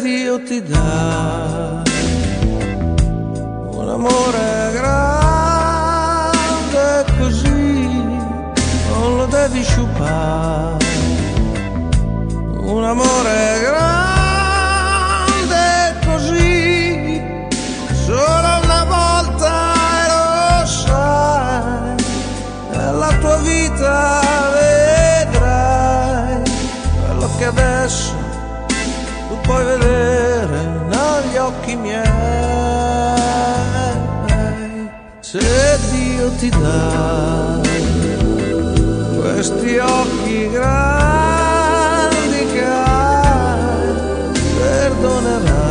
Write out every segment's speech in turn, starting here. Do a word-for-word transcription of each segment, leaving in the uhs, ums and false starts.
Dio ti dà un amore grande così, non lo devi sciupare. Un amore grande così, solo una volta e lo sai, nella tua vita vedrai quello che adesso tu puoi vedere negli occhi miei. Se Dio ti dà questi occhi grandi che hai, perdonerà.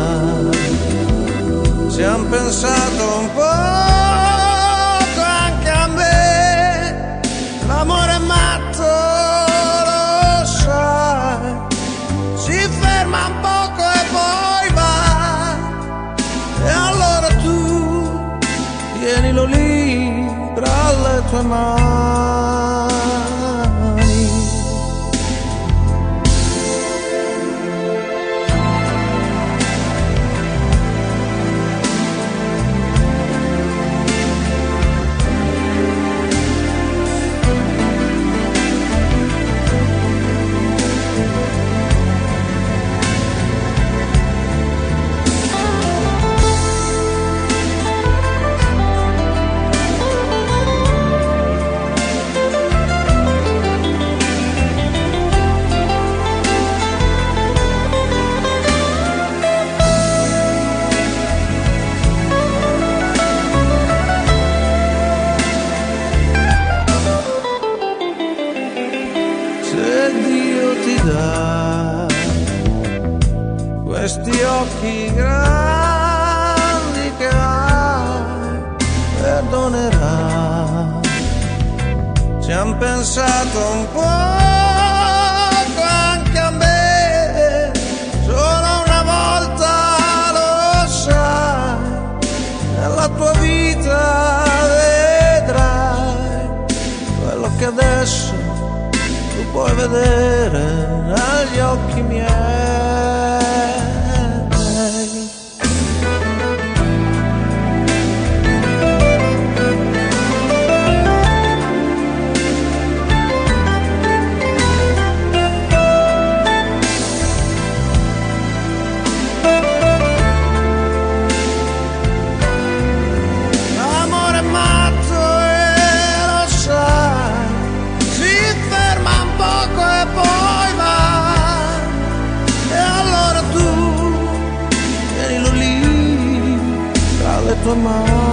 Ci han pensato un poco anche a me, l'amore è matto, lo sai, si ferma un poco e poi va, e allora tu tienilo lì tra le tue mani. Questi occhi grandi che hai, perdonerà. Ci han pensato un poco anche a me, solo una volta lo sai, nella tua vita vedrai quello che adesso tu puoi vedere negli occhi miei. Tua mano.